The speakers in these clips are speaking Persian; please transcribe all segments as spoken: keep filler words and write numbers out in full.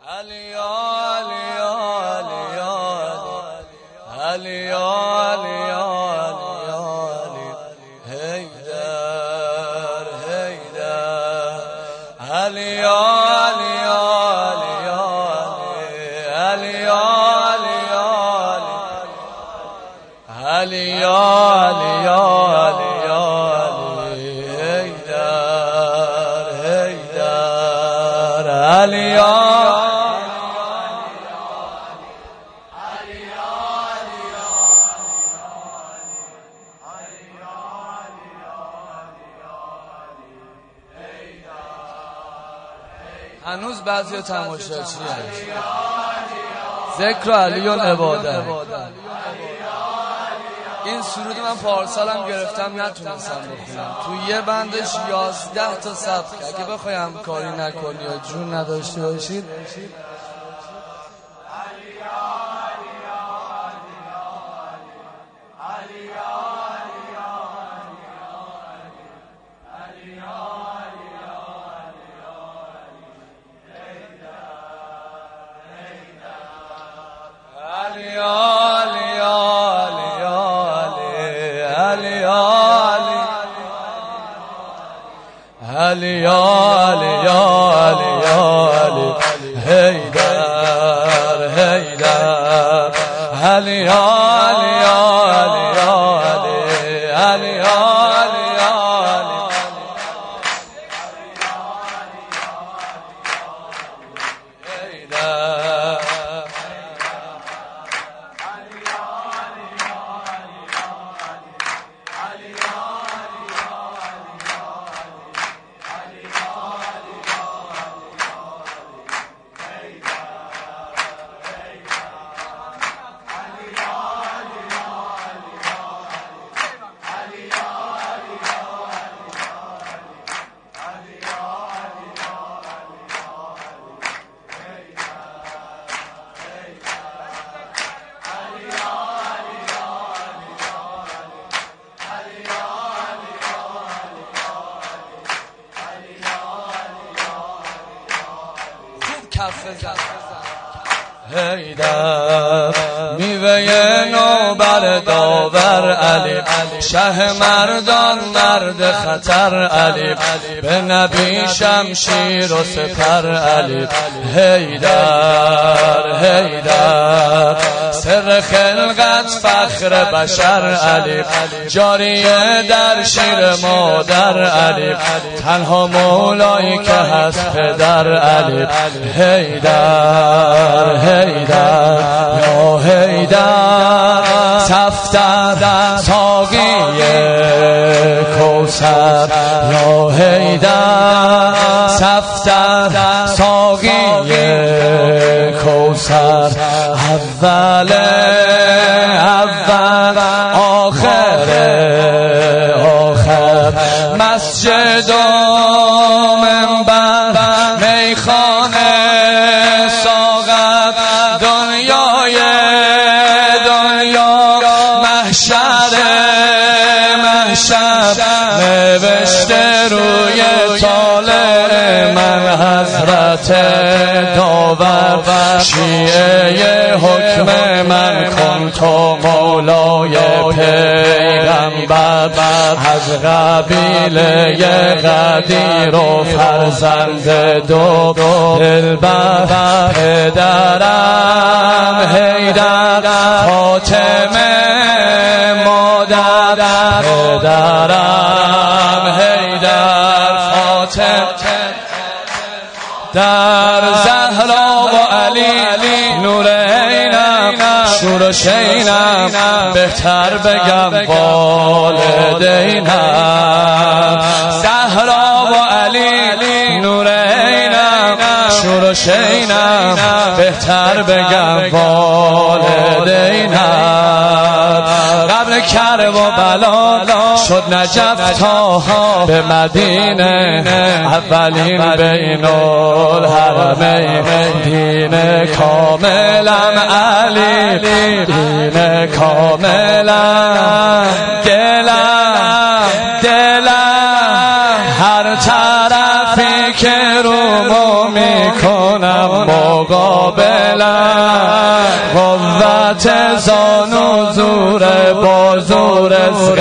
علی علی علی علی علی علی حیدر حیدر علی علی علی علی علی علی علی علی حیدر حیدر علی هنوز بعضی تماشاچی هست. ذکر علیون عبادت. این سرود من پارسالم گرفتم نتونستم بخونم. تو یه بندش یازده تا سبک. اگه بخوای همکاری نکنی یا جون نداشته باشید علی علی علی علی حیدر حیدر علی علی علی علی علی علی حیدر میوه نوبر داور علی شه مردان مرد خطر علی به نبی شمشیر و سپر علی حیدر حیدر سر خلقت فخر بشر علی جاریه در شیر مادر علی تنها مولایی که هست پدر علی حیدر حیدر یا حیدر صفتر ساقی کوثر یا حیدر صفتر ساقی کوثر اول اول آخر آخر مسجد و منبر میخانه ساغر دنیای دنیا محشر محشر نوشته روی طالع من حضرت داور شیعه حکم من کن تو مولای پیغمبر از قبیله قدیر و فرزند دو دلبر پدرم حیدر فاطمه مادر پدرم حیدر فاطمه در زهرا و علی نورینم شور و شینم بهتر بگم والدینم زهرا و علی نورینم شور و شینم بهتر بگم والدینم قبل کرب و بلا شد نجف تا به مدینه اولین بین الحرمین دین کاملم علی دین کاملم دلم دلم هر طرفی که رو مومن میکنم مقابلم، قوت زانو زور بازو رزق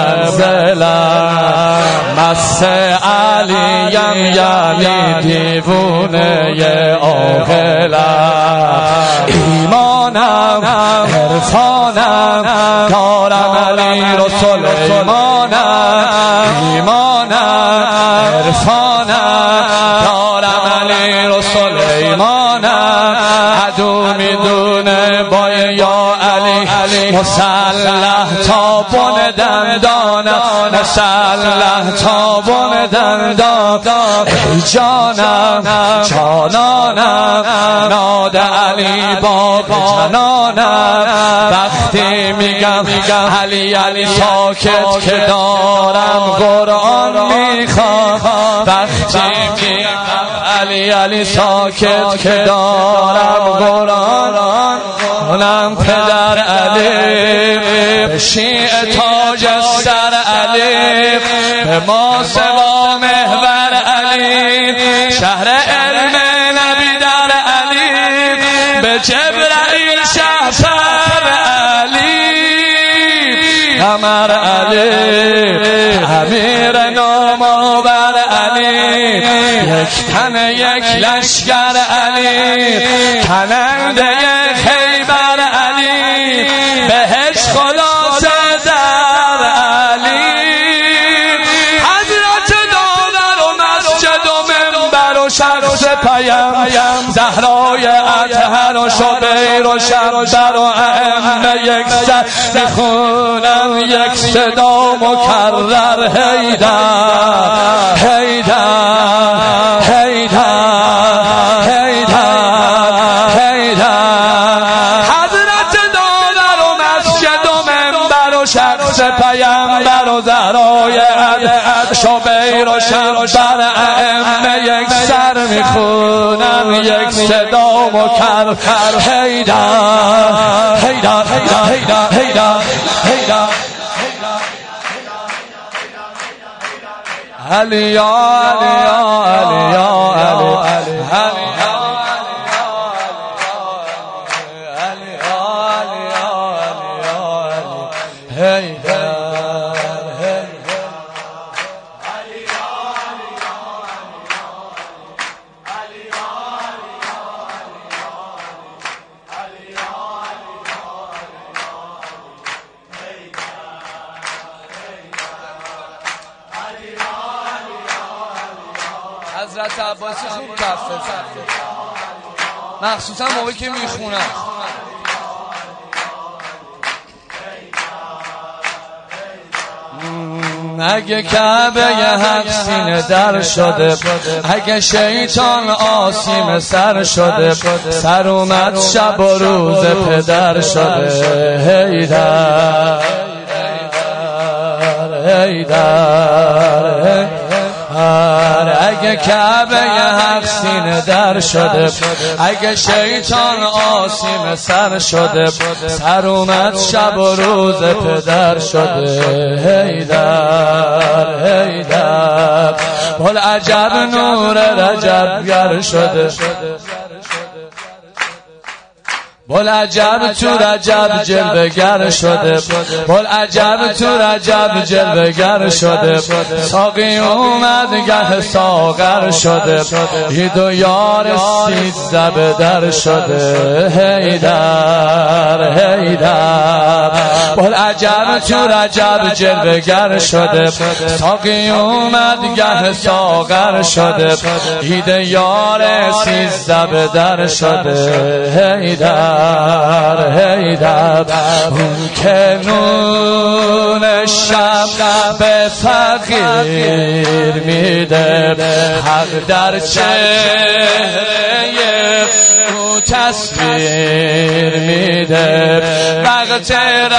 منزلم، مست علیم یعنی دیوونه عاقلم، ایمانم عرفانم دارم علی رسول ایمانم، ایمانم عرفانم دارم علی رسول ایمانم، عدو میدونه با یا علی مسلح تا بن دندانم، مسلح تا بن دندانم، ای جانم جانانم ناد علی بابا جنانم، وقتی میگم علی علی ساکت که دارم قرآن میخوام، وقتی میگم علی علی ساکت که دارم قرآن کنم، پدر علی به شیع تاج سر علی، به ما سوا محور علی، شهر علم نبی در علی، به جبرائیل شهپر علی، قمر علی امیر نامآور علی، یک تن یک لشکر علی، کننده خیبر علی، بهش خلاصه در علی، حضرت داور و مسجد و منبر و شخص پیم، زهرای اطهر و شبیر و شمبر و ائمه یک سر میخونم یک صدا مکرر، حیدر حیدر حیدر حیدر حیدر، حضرت داور و مسجد و منبر و شخص پیمبر و زهرای اطهر شبیر و شمبر ائمه یک سر میخونم یک صدا مکرر، حیدر حیدر حیدر حیدر حیدر حیدر علی یا علی یا علی یا علی علی حضرت عباسی خوب کف بزن، مخصوصا موقعی که میخونن. اگه کعبه حق سینه در شده، اگه شیطان آسیم سر شده، سر اومد شب و روز پدر شده، حیدر حیدر، اگه کعبه حق سینه در شده، اگه شیطان آسیم سر شده، سر اومد شب و روز پدر شده، حیدر حیدر، بل عجب نور رجب گر شده، بل عجب تو رجب جلوه گر شده، بل عجب تو رجب جلوه گر شده، ساقی اومد گه ساغر شده، عید و یار سیزده به در شده، حیدر حیدر، بل عجب تو رجب جلوه گر شده، ساقی اومد گه ساغر شده، عید یار سیزده به در شده، حیدر حیدر، اون که نون شب به فقیر میده، حق در چهره او تصویر میده، وقت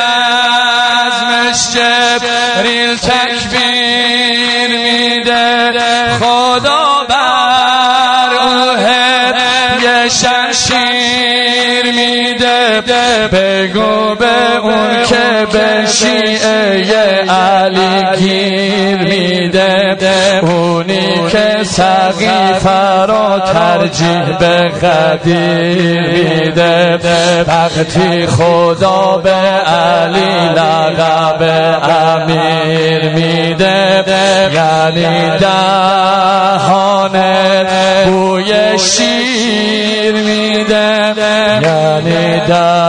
رزمش جبریل تکبیر میده، خدا بر او یه شمشیر میده، بگو به اون که به شیعه علی گیر میده، اونی که سقیفه را ترجیح به قدیر میده، وقتی خدا به علی لقب امیر میده، یعنی دهانت بوی شیر میده، یعنی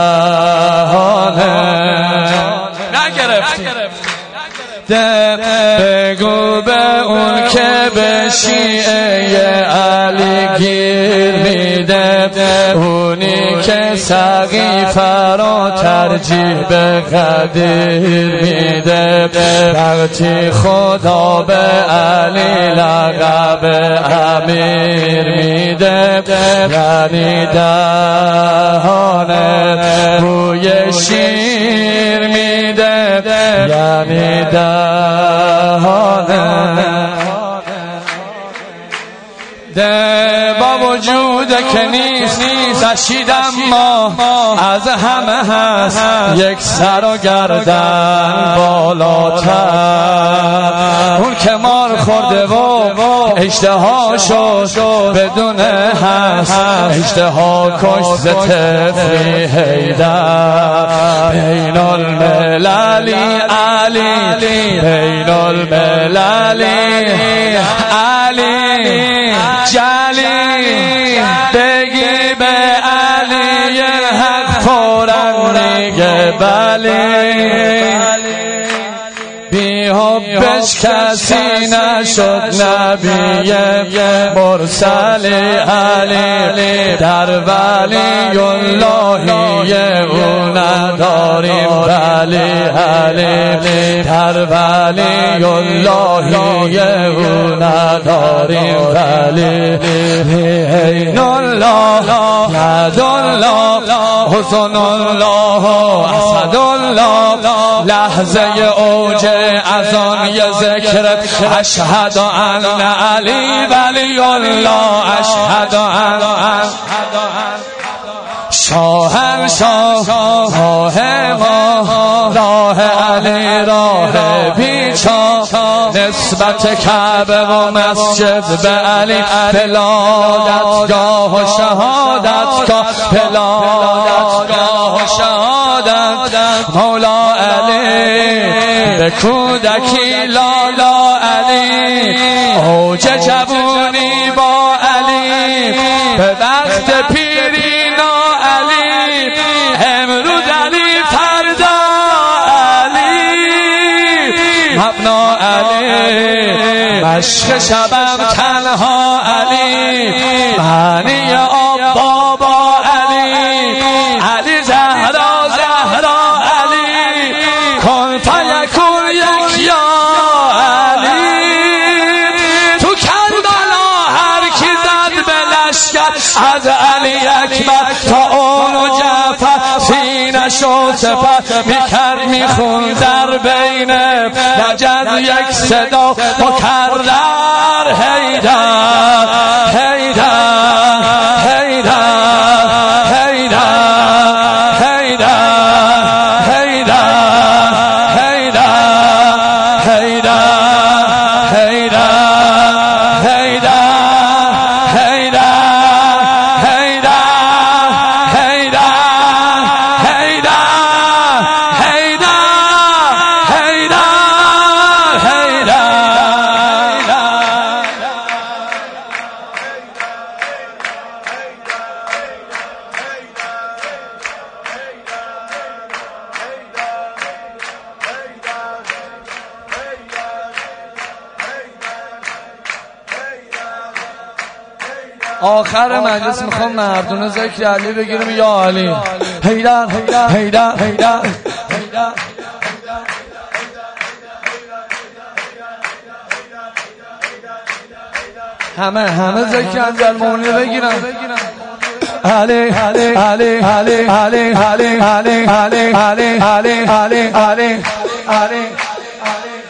دهانت نگرفتی. بگو به اون که به شیعه علی گیر میده، اونی که سقیفه را ترجیح به قدیر میده، وقتی خدا به علی لقب امیر میده، یعنی دهانت بوی شیر میده، یعنی دهانه ده با وجود که نیست سشیدم ما از همه هست یک سر و گردن بالاتر، اون که مار خورده و اشتها شد بدون هست، اشتها کشت ز طفلی حیدر، بین المللی علی، بین المللی علی جلی، بگی به علی حق فوراً میگه بلی، بی حبش کسی نشد نبی مرسل علی، در ولی اللهی او نداریم ولی علی، در ولی اللهی او نداریم ولی، عین الله ید الله حسن الله اسد الله، لحظه اوج از آن یه ذکرت اشهد ان علی ولی الله، اشهد ان شاهنشاه راه ما، راه علی راه بیچا، نسبت کعبه و مسجد به علی، ولادتگاه و شهادتگاه، ولادتگاه و شهادت مولا علی، به کودکی لالا علی، اوج جوونی با علی، به وقت پیری علی، امروز علی فردا علی، مبنا علی، مشق شبم تنها علی، معنی آب بابا علی، علی زهرا زهرا علی، کن فیکون یک یا علی، تو کربلا هر کی زد به لشکر از علی اکبر تا اون و جعفر، سینش و سپر میکرد میخون در بین نجد یک صدا مکرر، حیدر حیدر حیدر حیدر حیدر حیدر حیدر حیدر آخر مجلس میخوام مردونه ذکر علی بگیرم، یا علی حیدر حیدر حیدر حیدر، همه همه ذکر انجلمونی بگیرم، علی علی علی علی علی علی علی علی علی علی علی علی علی